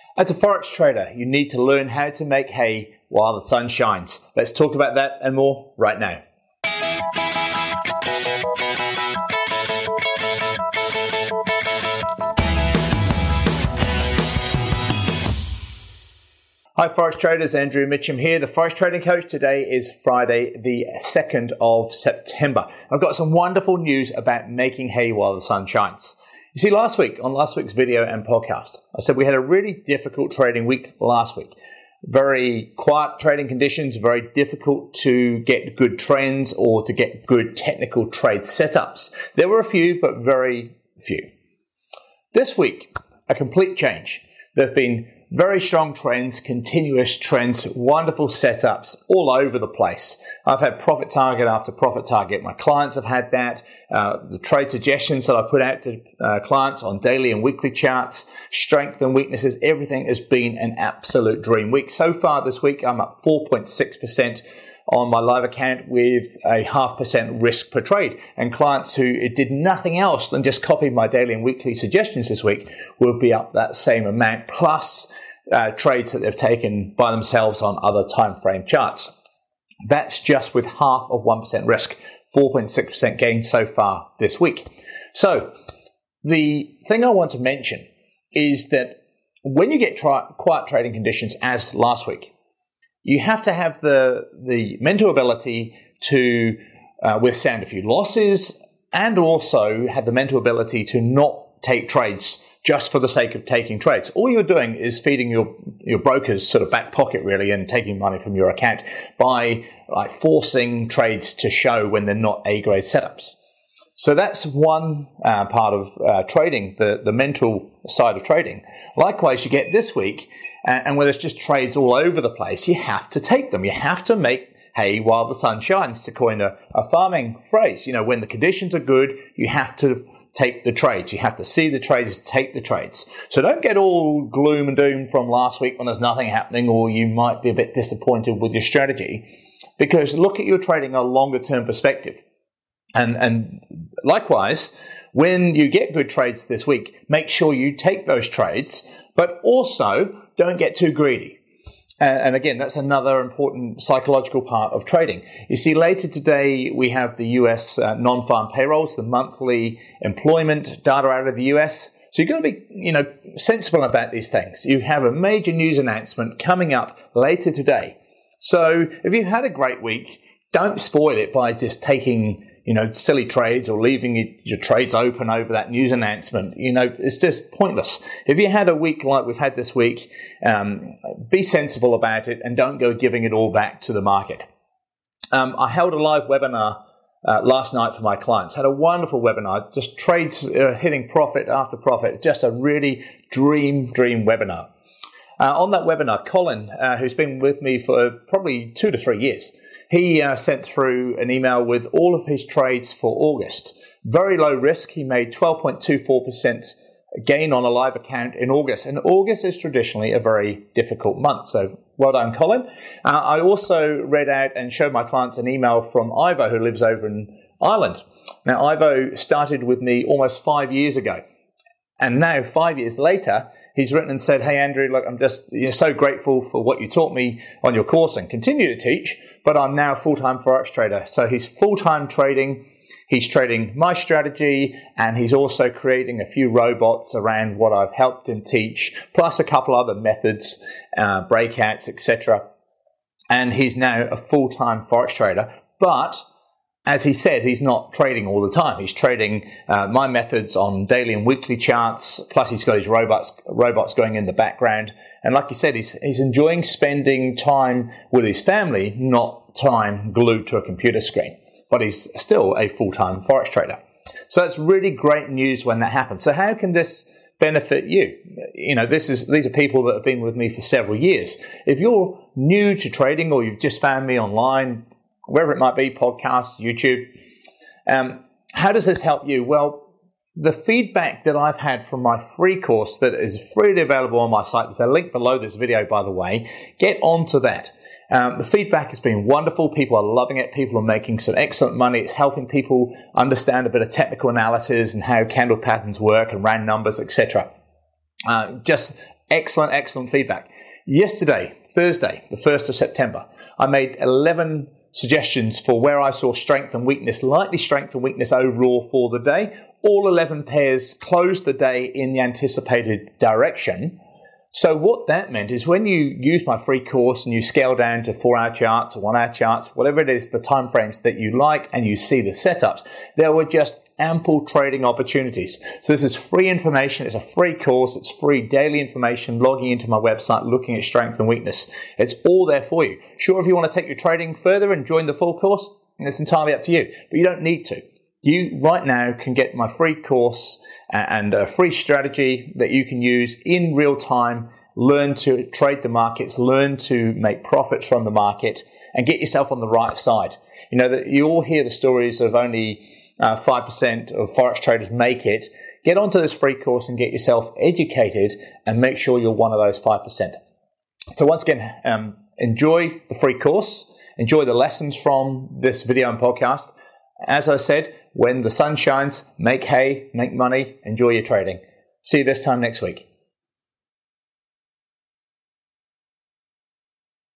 As a Forex trader, you need to learn how to make hay while the sun shines. Let's talk about that and more right now. Hi Forex traders, Andrew Mitchum here, the Forex Trading Coach. Today is Friday the 2nd of September. I've got some wonderful news about making hay while the sun shines. You see, on last week's video and podcast, I said we had a really difficult trading week last week. Very quiet trading conditions, very difficult to get good trends or to get good technical trade setups. There were a few, but very few. This week, a complete change. There have been very strong trends, continuous trends, wonderful setups all over the place. I've had profit target after profit target. My clients have had that. The trade suggestions that I put out to clients on daily and weekly charts, strength and weaknesses, everything has been an absolute dream week. So far this week, I'm up 4.6% on my live account with a 0.5% risk per trade. And clients who did nothing else than just copy my daily and weekly suggestions this week will be up that same amount, plus trades that they've taken by themselves on other time frame charts. That's just with 0.5% risk, 4.6% gain so far this week. So the thing I want to mention is that when you get quiet trading conditions as last week, you have to have the mental ability to withstand a few losses and also have the mental ability to not take trades just for the sake of taking trades. All you're doing is feeding your broker's sort of back pocket, really, and taking money from your account by forcing trades to show when they're not A-grade setups. So that's one part of trading, the mental side of trading. Likewise, you get this week, and where there's just trades all over the place, you have to take them. You have to make hay while the sun shines, to coin a farming phrase. You know, when the conditions are good, you have to take the trades. You have to see the trades, take the trades. So don't get all gloom and doom from last week when there's nothing happening, or you might be a bit disappointed with your strategy, because look at your trading a longer term perspective. And likewise, when you get good trades this week, make sure you take those trades, but also don't get too greedy. And again, that's another important psychological part of trading. You see, later today, we have the US non-farm payrolls, the monthly employment data out of the US. So you've got to be, sensible about these things. You have a major news announcement coming up later today. So if you've had a great week, don't spoil it by just taking silly trades or leaving your trades open over that news announcement. It's just pointless. If you had a week like we've had this week, be sensible about it and don't go giving it all back to the market. I held a live webinar last night for my clients. Had a wonderful webinar, just trades hitting profit after profit. Just a really dream webinar. On that webinar, Colin, who's been with me for probably 2 to 3 years, he sent through an email with all of his trades for August. Very low risk. He made 12.24% gain on a live account in August. And August is traditionally a very difficult month. So well done, Colin. I also read out and showed my clients an email from Ivo, who lives over in Ireland. Now, Ivo started with me almost 5 years ago. And now, 5 years later, he's written and said, "Hey, Andrew, look, I'm just so grateful for what you taught me on your course and continue to teach, but I'm now a full-time Forex trader." So he's full-time trading. He's trading my strategy, and he's also creating a few robots around what I've helped him teach, plus a couple other methods, breakouts, etc. And he's now a full-time Forex trader. But as he said, he's not trading all the time. He's trading my methods on daily and weekly charts, plus he's got his robots going in the background. And like he said, he's enjoying spending time with his family, not time glued to a computer screen. But he's still a full-time Forex trader. So it's really great news when that happens. So how can this benefit you? These are people that have been with me for several years. If you're new to trading, or you've just found me online, wherever it might be, podcasts, YouTube, how does this help you? Well, the feedback that I've had from my free course that is freely available on my site, there's a link below this video, by the way, get onto that. The feedback has been wonderful. People are loving it. People are making some excellent money. It's helping people understand a bit of technical analysis and how candle patterns work and round numbers, etc. Just excellent feedback. Yesterday, Thursday, the 1st of September, I made 11 suggestions for where I saw strength and weakness, likely strength and weakness overall for the day. All 11 pairs closed the day in the anticipated direction. So what that meant is when you use my free course and you scale down to 4-hour charts or 1-hour charts, whatever it is, the time frames that you like, and you see the setups, there were just ample trading opportunities. So this is free information. It's a free course. It's free daily information, logging into my website, looking at strength and weakness. It's all there for you. Sure, if you want to take your trading further and join the full course, it's entirely up to you, but you don't need to. You right now can get my free course and a free strategy that you can use in real time, learn to trade the markets, learn to make profits from the market, and get yourself on the right side. You know, that you all hear the stories of only 5% of Forex traders make it. Get onto this free course and get yourself educated and make sure you're one of those 5%. So once again, enjoy the free course, enjoy the lessons from this video and podcast. As I said, when the sun shines, make hay, make money, enjoy your trading. See you this time next week.